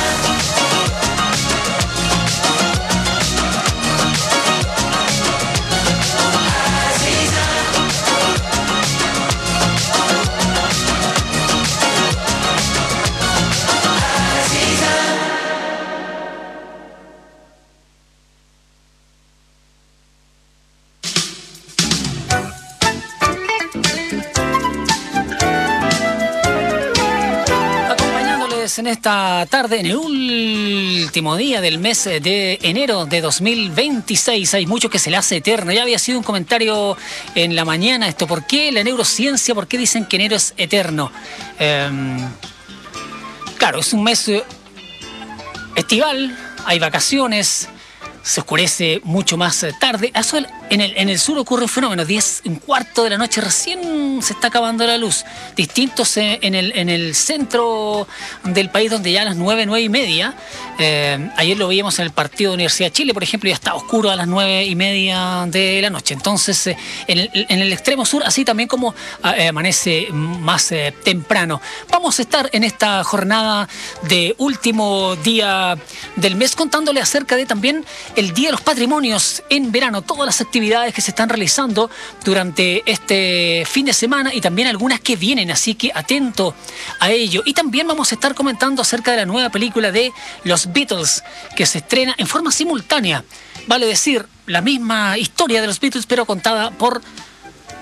Acompañándoles en esta tarde, en el último día del mes de enero de dos mil veintiséis. Hay mucho que se le hace eterno. Ya había sido un comentario en la mañana esto. ¿Por qué la neurociencia? ¿Por qué dicen que enero es eterno? Eh, claro, es un mes eh, estival, hay vacaciones, se oscurece mucho más eh, tarde. Eso el- en, el, en el sur ocurre un fenómeno, diez, un cuarto de la noche recién se está acabando la luz. Distintos eh, en, el, en el centro del país, donde ya a las nueve, nueve y media, eh, ayer lo veíamos en el partido de Universidad de Chile, por ejemplo, ya está oscuro a las nueve y media de la noche. Entonces, eh, en, el, en el extremo sur, así también como eh, amanece más eh, temprano. Vamos a estar en esta jornada de último día del mes contándole acerca de también el Día de los Patrimonios en verano, todas las actividades que se están realizando durante este fin de semana y también algunas que vienen, así que atento a ello. Y también vamos a estar comentando acerca de la nueva película de los Beatles, que se estrena en forma simultánea, vale decir, la misma historia de los Beatles, pero contada por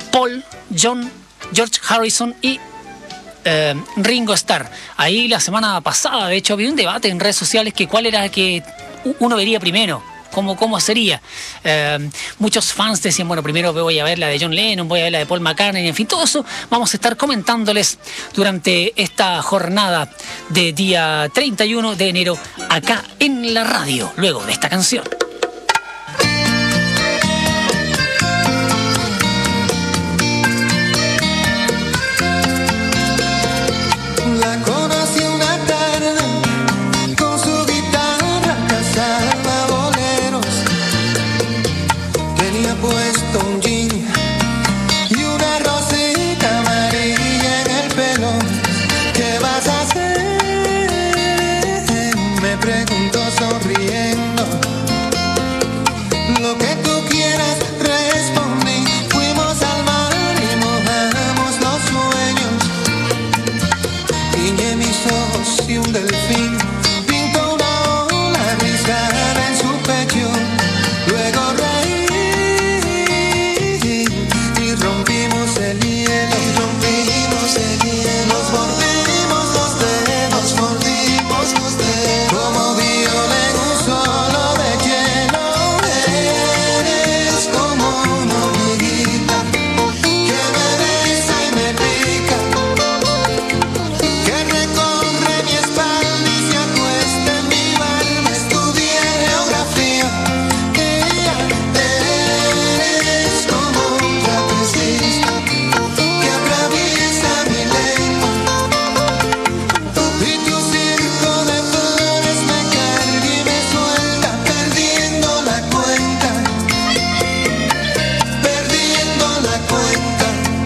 Paul, John, George Harrison y eh, Ringo Starr. Ahí la semana pasada, de hecho, había un debate en redes sociales que cuál era que uno vería primero. ¿Cómo, cómo sería? Eh, muchos fans decían, bueno, primero voy a ver la de John Lennon, voy a ver la de Paul McCartney, en fin, todo eso vamos a estar comentándoles durante esta jornada de día treinta y uno de enero acá en la radio, luego de esta canción. La conocí una tarde con su guitarra casada boleros. Tenía puesto un jean y una rosita amarilla en el pelo. ¿Qué vas a hacer? Me preguntó sonriendo. Lo que tú quieras, respondí. Fuimos al mar y mojamos los sueños. Guiñé mis ojos y un delfín pintó una ola rizada en su pecho. Luego reí y rompimos el hielo, rompimos el hielo. Nos mordimos los dedos, nos mordimos los dedos. Como viola en un solo de hielo. Eres como una hormiguita que me besa y me pica, que recorre mi espalda y se acuesta en mi barba. Estudié geografía. Ella eres como un trapecista que atraviesa mi lengua, y tu circo de flores me carga y me suelta, perdiendo la cuenta, perdiendo la cuenta.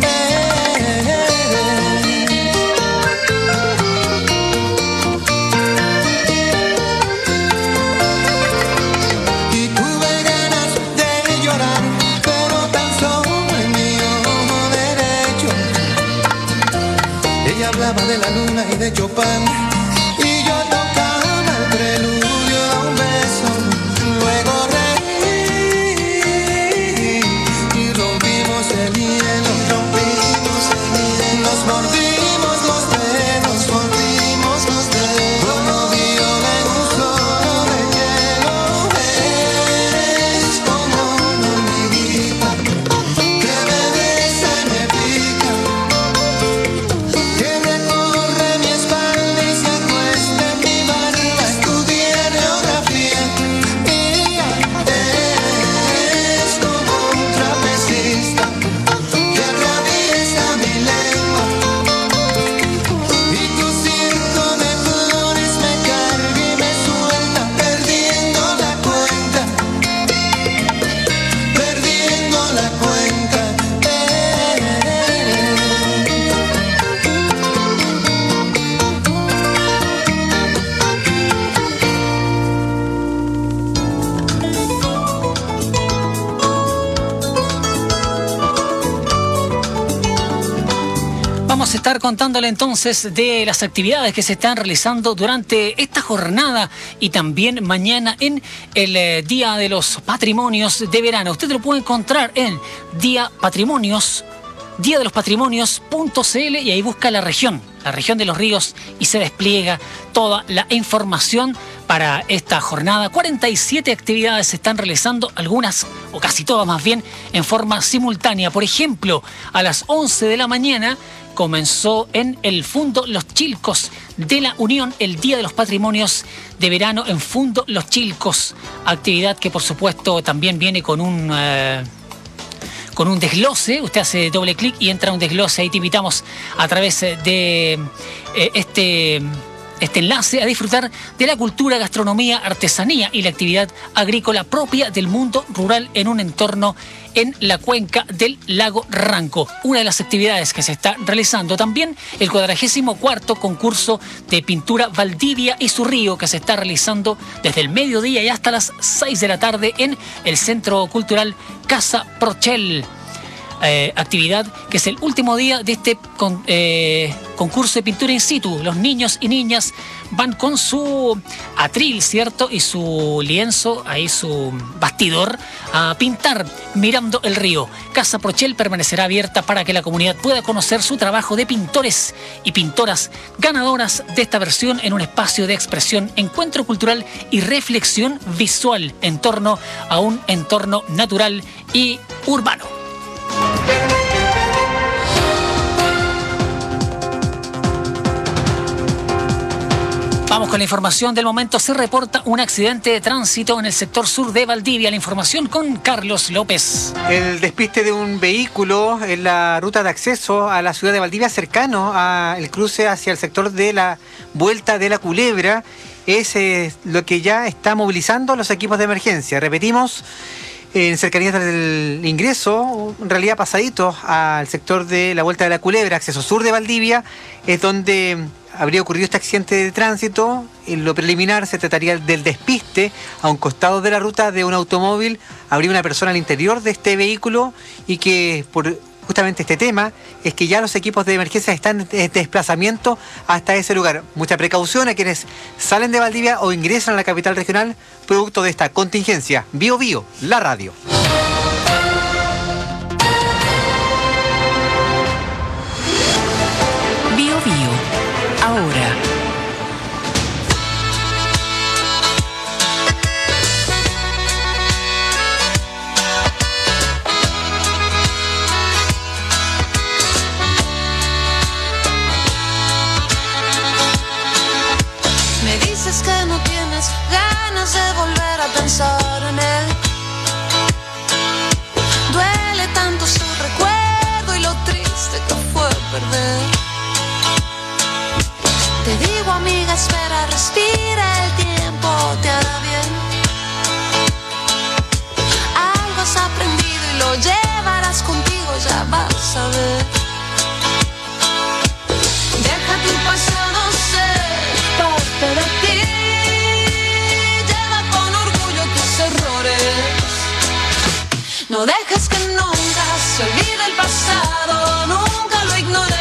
Y tuve ganas de llorar, pero tan solo en mi ojo derecho. Ella hablaba de la luna y de Chopin, y yo tocaba el preludio a un beso. Luego reí y rompimos el hielo, rompimos el hielo. Nos mordimos los dedos, mordimos los dedos. Como viola en un solo de hielo. Eres como una hormiguita que me besa y me pica, que recorre mi espalda y se acuesta en mi barba. Estudié geografía. Ella es como un trapecista que atraviesa mi lengua, y tu circo de flores me carga y me suelta, perdiendo la cuenta, perdiendo la cuenta. Vamos a estar contándole entonces de las actividades que se están realizando durante esta jornada y también mañana en el eh, Día de los Patrimonios de Verano. Usted lo puede encontrar en Día Patrimonios, día de los patrimonios punto c l, y ahí busca la región, la región de los ríos, y se despliega toda la información para esta jornada. cuarenta y siete actividades se están realizando, algunas o casi todas más bien en forma simultánea. Por ejemplo, a las once de la mañana comenzó en el Fundo Los Chilcos de la Unión el Día de los Patrimonios de Verano en Fundo Los Chilcos, actividad que por supuesto también viene con un eh, con un desglose. Usted hace doble clic y entra a un desglose. Ahí te invitamos a través de eh, este este enlace a disfrutar de la cultura, gastronomía, artesanía y la actividad agrícola propia del mundo rural en un entorno en la cuenca del lago Ranco. Una de las actividades que se está realizando también el cuadragésimo cuarto concurso de pintura Valdivia y su río, que se está realizando desde el mediodía y hasta las seis de la tarde en el Centro Cultural Casa Prochel. eh, actividad, que es el último día de este con, eh, concurso de pintura in situ. Los niños y niñas van con su atril, ¿cierto? Y su lienzo, ahí su bastidor, a pintar mirando el río. Casa Prochel permanecerá abierta para que la comunidad pueda conocer su trabajo de pintores y pintoras ganadoras de esta versión en un espacio de expresión, encuentro cultural y reflexión visual en torno a un entorno natural y urbano. Vamos con la información del momento. Se reporta un accidente de tránsito en el sector sur de Valdivia. La información con Carlos López. El despiste de un vehículo en la ruta de acceso a la ciudad de Valdivia, cercano al cruce hacia el sector de la Vuelta de la Culebra, es eh, lo que ya está movilizando los equipos de emergencia. Repetimos, en cercanías del ingreso, en realidad pasadito al sector de la Vuelta de la Culebra, acceso sur de Valdivia, es donde habría ocurrido este accidente de tránsito. En lo preliminar se trataría del despiste a un costado de la ruta de un automóvil. Habría una persona al interior de este vehículo y que por justamente este tema es que ya los equipos de emergencia están en desplazamiento hasta ese lugar. Mucha precaución a quienes salen de Valdivia o ingresan a la capital regional producto de esta contingencia. Bio Bio, la radio. Bio Bio, ahora. Me dices que no tienes ganas de volver a pensar en él. Duele tanto su recuerdo y lo triste que fue perder. Te digo, amiga, espera, respira, el tiempo te hará bien. Algo has aprendido y lo llevarás contigo, ya vas a ver. Deja tu pasado ser parte de ti. Lleva con orgullo tus errores. No dejes que nunca se olvide el pasado, nunca lo ignores.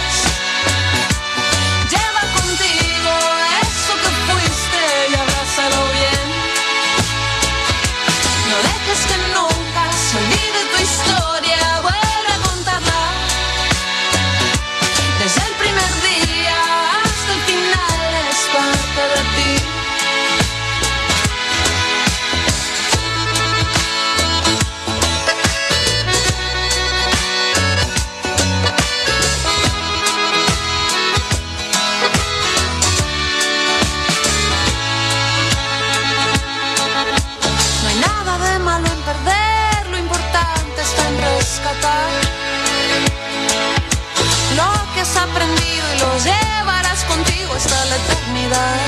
Lleva contigo eso que fuiste y abrázalo bien. No dejes que nunca se olvide tu historia, vuelve a contarla. Desde el primer día hasta el final es parte de ti. No hay nada de malo en perder, lo importante está en rescatar lo que has aprendido y lo llevarás contigo hasta la eternidad.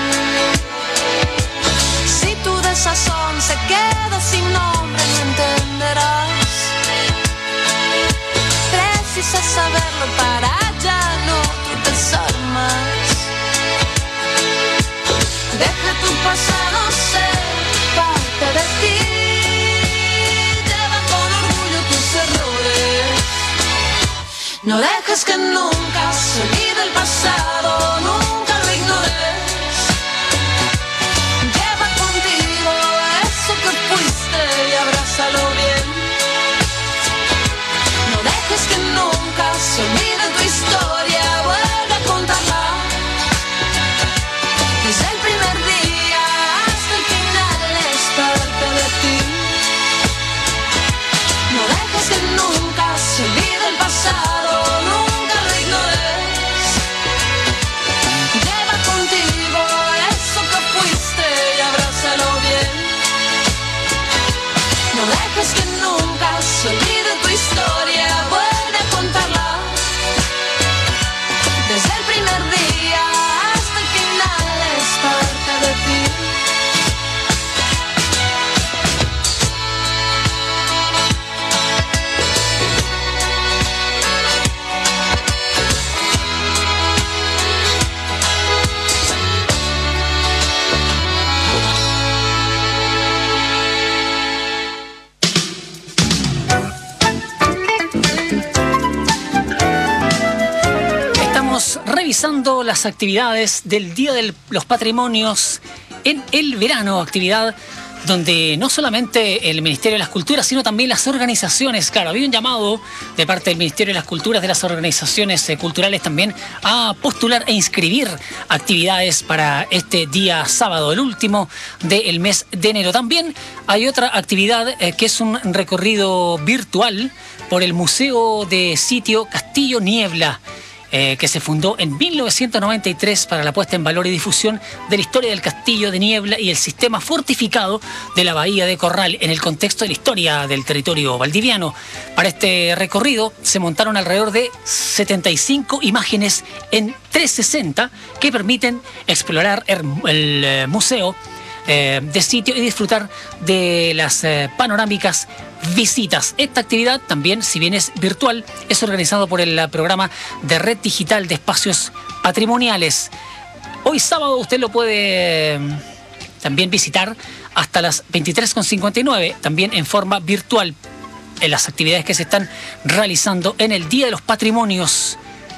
Si tu desazón se queda sin nombre, no entenderás. Precisas saberlo para ya no tropezar más. Deja tu pasado ser parte de ti. Lleva con orgullo tus errores. No dejes que nunca se olvide el pasado, nunca lo ignores. Lleva contigo eso que fuiste y abrázalo bien. No dejes que nunca se olvide tu historia, vuelve a contarla. Desde el primer día hasta el final es parte de ti. No dejes que nunca se olvide el pasado, nunca lo ignores. revisando las actividades del Día de los Patrimonios en el verano, actividad donde no solamente el Ministerio de las Culturas, sino también las organizaciones, claro, había un llamado de parte del Ministerio de las Culturas, de las organizaciones eh, culturales también, a postular e inscribir actividades para este día sábado, el último del mes de enero. También hay otra actividad eh, que es un recorrido virtual por el Museo de Sitio Castillo Niebla, Eh, que se fundó en mil novecientos noventa y tres para la puesta en valor y difusión de la historia del Castillo de Niebla y el sistema fortificado de la Bahía de Corral en el contexto de la historia del territorio valdiviano. Para este recorrido se montaron alrededor de setenta y cinco imágenes en trescientos sesenta que permiten explorar el, el eh, museo eh, de sitio y disfrutar de las eh, panorámicas visitas. Esta actividad también, si bien es virtual, es organizado por el programa de Red Digital de Espacios Patrimoniales. Hoy sábado usted lo puede también visitar hasta las veintitrés con cincuenta y nueve, también en forma virtual, en las actividades que se están realizando en el Día de los Patrimonios.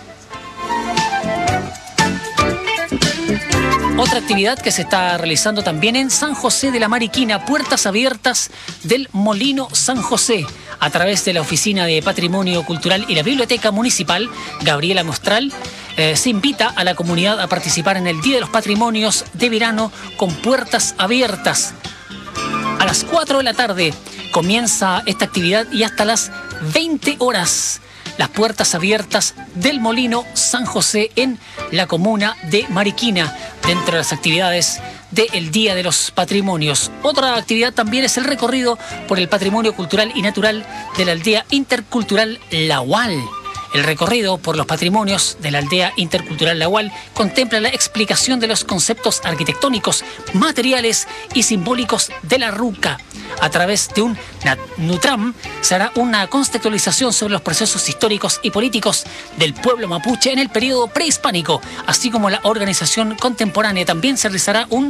Otra actividad que se está realizando también en San José de la Mariquina, puertas abiertas del Molino San José. A través de la Oficina de Patrimonio Cultural y la Biblioteca Municipal, Gabriela Mostral, eh, se invita a la comunidad a participar en el Día de los Patrimonios de verano con puertas abiertas. A las cuatro de la tarde comienza esta actividad y hasta las veinte horas. Las puertas abiertas del Molino San José en la comuna de Mariquina, dentro de las actividades del Día de los Patrimonios. Otra actividad también es el recorrido por el patrimonio cultural y natural de la aldea intercultural La Hual. El recorrido por los patrimonios de la aldea intercultural La Hual contempla la explicación de los conceptos arquitectónicos, materiales y simbólicos de la ruca. A través de un Nutram se hará una contextualización sobre los procesos históricos y políticos del pueblo mapuche en el periodo prehispánico, así como la organización contemporánea. También se realizará un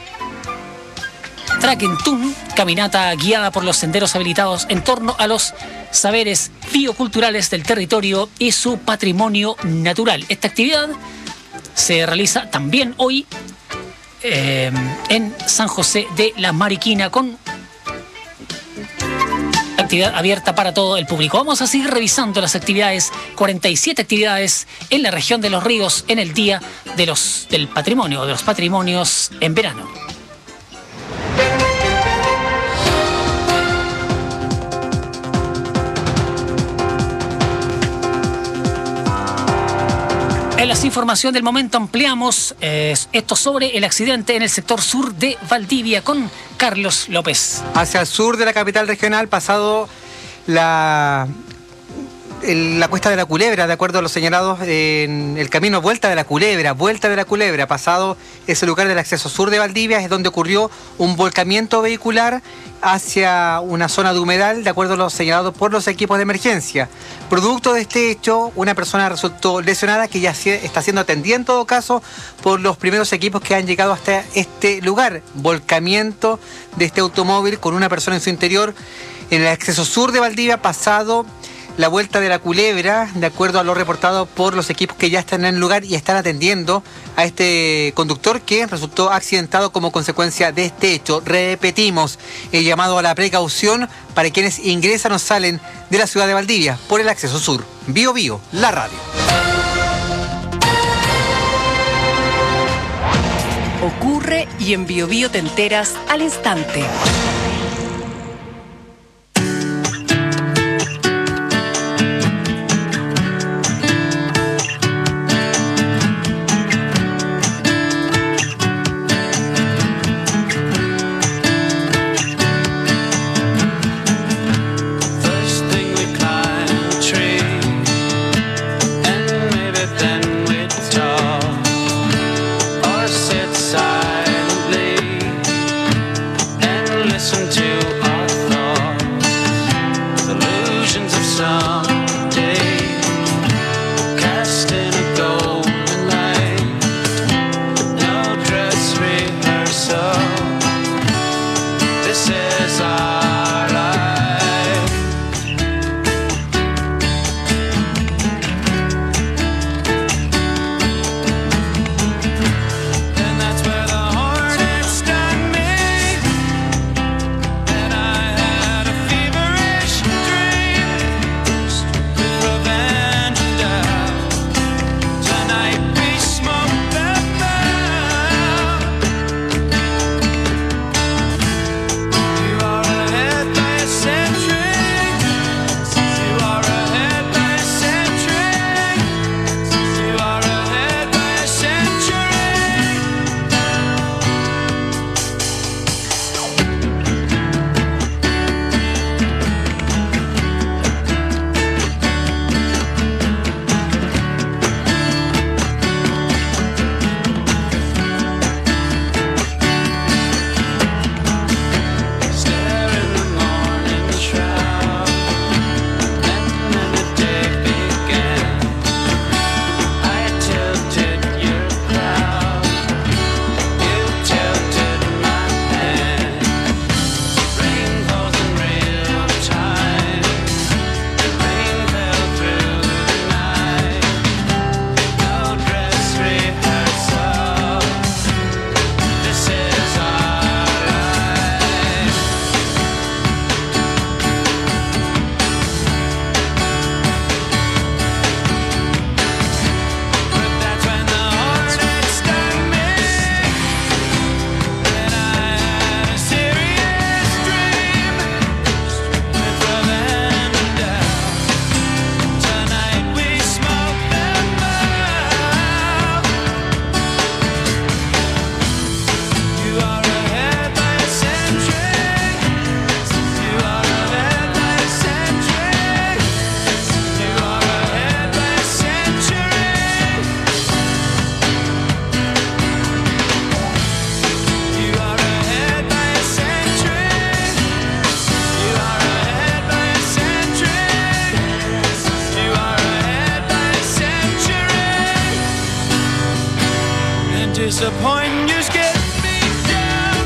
Traquentún, caminata guiada por los senderos habilitados en torno a los saberes bioculturales del territorio y su patrimonio natural. Esta actividad se realiza también hoy eh, en San José de la Mariquina, con actividad abierta para todo el público. Vamos a seguir revisando las actividades, cuarenta y siete actividades en la región de Los Ríos en el Día de los, del Patrimonio, de los Patrimonios en verano. En la información del momento ampliamos eh, esto sobre el accidente en el sector sur de Valdivia con Carlos López. Hacia el sur de la capital regional, pasado la, el, la Cuesta de la Culebra, de acuerdo a los señalados en el camino Vuelta de la Culebra, Vuelta de la Culebra, pasado ese lugar del acceso sur de Valdivia, es donde ocurrió un volcamiento vehicular hacia una zona de humedal, de acuerdo a los señalados por los equipos de emergencia. Producto de este hecho, una persona resultó lesionada que ya está siendo atendida en todo caso por los primeros equipos que han llegado hasta este lugar. Volcamiento de este automóvil con una persona en su interior en el acceso sur de Valdivia, pasado la Vuelta de la Culebra, de acuerdo a lo reportado por los equipos que ya están en el lugar y están atendiendo a este conductor que resultó accidentado como consecuencia de este hecho. Repetimos el llamado a la precaución para quienes ingresan o salen de la ciudad de Valdivia por el acceso sur. Bio Bio, la radio. Ocurre y en Bio Bio te enteras al instante. disappoint, just get me down.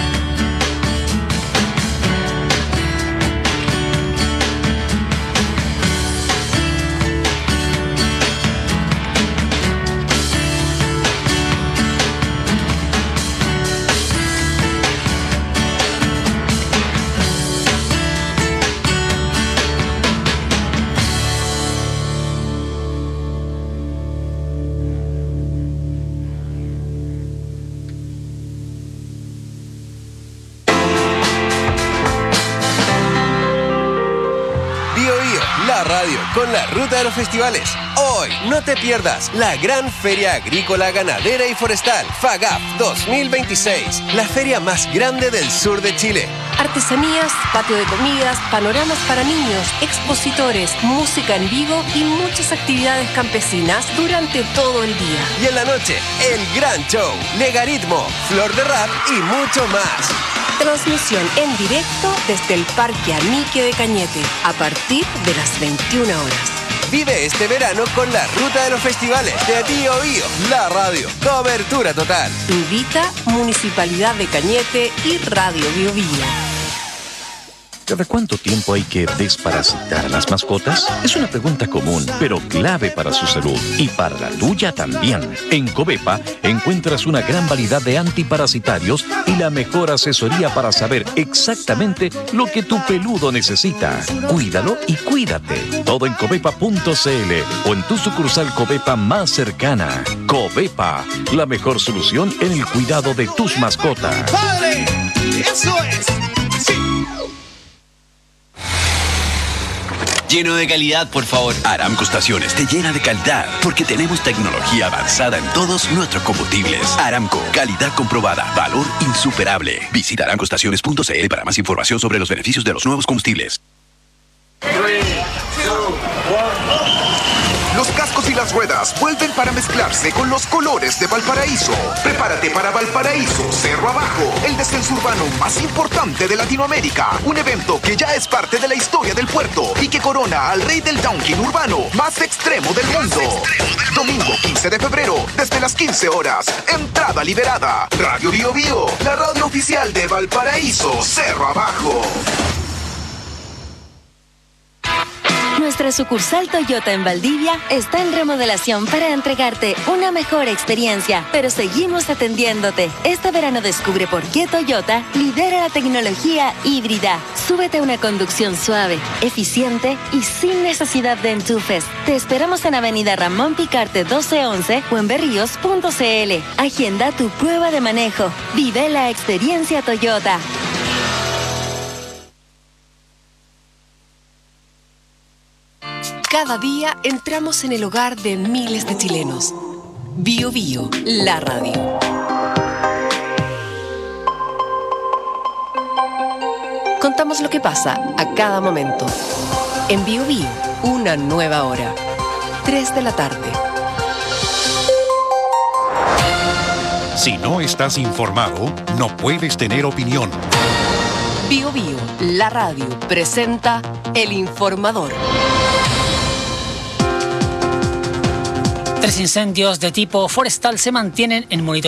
La radio con la ruta de los festivales. Hoy no te pierdas la gran Feria Agrícola, Ganadera y Forestal FAGAF dos mil veintiséis, la feria más grande del sur de Chile. Artesanías, patio de comidas, panoramas para niños, expositores, música en vivo y muchas actividades campesinas durante todo el día. Y en la noche, el gran show, Legaritmo, Flor de Rap y mucho más. Transmisión en directo desde el Parque Anique de Cañete a partir de las veintiuna horas. Vive este verano con la ruta de los festivales de Bio Bio, la radio. Cobertura total. Invita Municipalidad de Cañete y Radio Bio Bio. ¿Cada cuánto tiempo hay que desparasitar a las mascotas? Es una pregunta común, pero clave para su salud y para la tuya también. En Covepa encuentras una gran variedad de antiparasitarios y la mejor asesoría para saber exactamente lo que tu peludo necesita. Cuídalo y cuídate. Todo en covepa punto cl o en tu sucursal Covepa más cercana. Covepa, la mejor solución en el cuidado de tus mascotas. ¡Padre! ¡Eso es! ¡Sí! Lleno de calidad, por favor. Aramco Estaciones te llena de calidad porque tenemos tecnología avanzada en todos nuestros combustibles. Aramco, calidad comprobada, valor insuperable. Visita aramco estaciones punto cl para más información sobre los beneficios de los nuevos combustibles. Los cascos y las ruedas vuelven para mezclarse con los colores de Valparaíso. Prepárate para Valparaíso Cerro Abajo, el descenso urbano más importante de Latinoamérica. Un evento que ya es parte de la historia del puerto y que corona al rey del downhill urbano más extremo del mundo. Domingo quince de febrero, desde las quince horas. Entrada liberada. Radio Bio Bio, la radio oficial de Valparaíso Cerro Abajo. Nuestra sucursal Toyota en Valdivia está en remodelación para entregarte una mejor experiencia, pero seguimos atendiéndote. Este verano descubre por qué Toyota lidera la tecnología híbrida. Súbete a una conducción suave, eficiente y sin necesidad de enchufes. Te esperamos en Avenida Ramón Picarte doce once o en berríos punto cl. Agenda tu prueba de manejo. Vive la experiencia Toyota. Cada día entramos en el hogar de miles de chilenos. Bio Bio, la radio. Contamos lo que pasa a cada momento. En Bio Bio, una nueva hora. tres de la tarde. Si no estás informado, no puedes tener opinión. Bio Bio, la radio, presenta El Informador. Tres incendios de tipo forestal se mantienen en monitoreo.